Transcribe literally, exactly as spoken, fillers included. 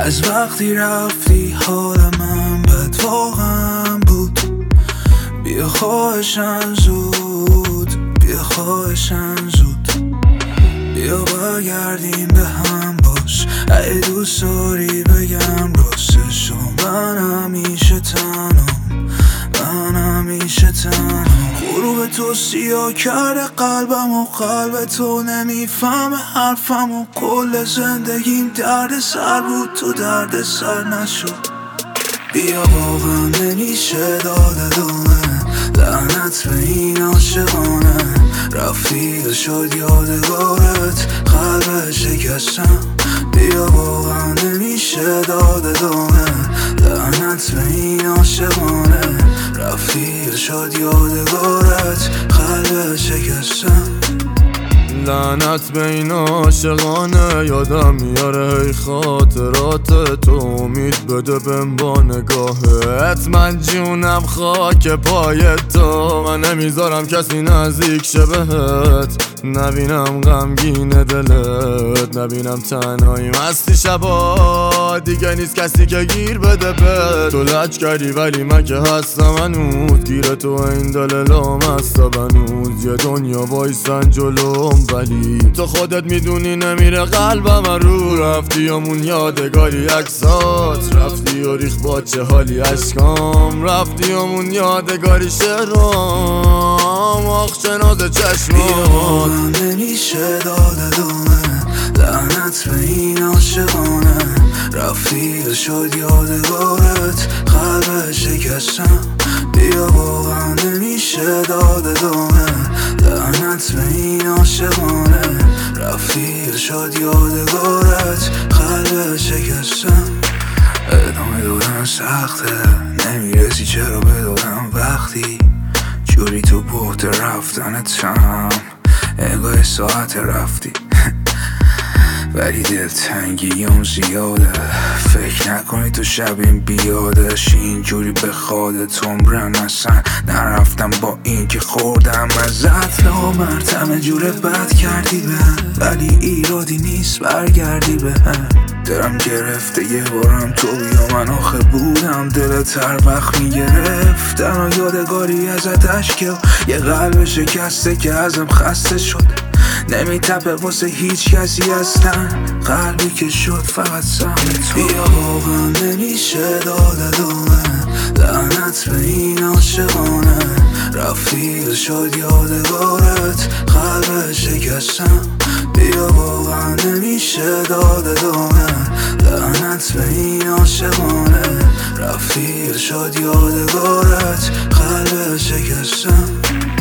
از وقتی رفتی حال من بد واقعا بود. بیا خواهشن زود، بیا خواهشن زود، بیا برگردیم به هم باش. ای دوست داری بگم راستشو، من همیشه تنهام، من همیشه تنهام. غروب تو سیاه کرده قلبم و قلب تو نمیفهمه حرفم و کل زندگیم درد سر بود، تو درد سر نشد. بیا واقعا نمیشه داد دومه، لعنت به این عاشقانه. رفتی و شد یادگارت، قلب شکستم. بیا واقعا نمیشه داد دومه، لعنت به این عاشقانه. رفتی و شد یادگارت، قلب شکستم. لعنت به این عاشقانه، یادم میاره هی خاطرات تو. امید بده بهم با نگاهت، من جونم خاک پای تو. من نمیذارم کسی نزدیک شه بهت، نبینم غمگین دلت، نبینم تنهایی مستی شبا. دیگه نیست کسی که گیر بده به تو. لج کردی ولی من که هستم هنوز، گیر تو این دل لامسته بنوز. یه دنیا وایسن جلوم ولی تو خودت میدونی نمیره قلبم رو. رفتی همون یادگاری عکسات، رفتی و ریخ با چه حالی عشقام. رفتی همون یادگاری شعرام، آخ شناز چشمات. نمیشه داده دومه، لعنت به این عاشقانه. رفتی و شد یادگارت، قلب شکستم. بیا واقعا نمیشه داده دومه، لعنت به این عاشقانه. رفتی و شد یادگارت، قلب شکستم. ادامه دادن سخته، نمیرسی چرا بدادم وقتی جوری تو بحت رفتنتم. انگاه ساعت رفتی ولی دلتنگی اون زیاده. فکر نکنی تو شب این بیادش اینجوری به خودت عمرم اصلا نرفتم. با این که خوردم ازت نامرتم جوره بد کردی بهم، ولی ایرادی نیست برگردی بهم. دلم گرفته یه بارم تو بیا، من آخه بودم دلت هر وقت میگرفت. تنها یادگاری ازت عشقه و یه قلب شکسته که ازم خسته شد. نمیتپه واسه هیچ کسی اصلا، قلبی که شد فقط سهم تو. بیا واقعا نمیشه داده دومه، لعنت به این عاشقانه. رفتی و شد یادگارت، قلب شکستم. بیا واقعا نمیشه داده دومه، لعنت به این عاشقانه. رفتی و شد یادگارت، قلب شکستم.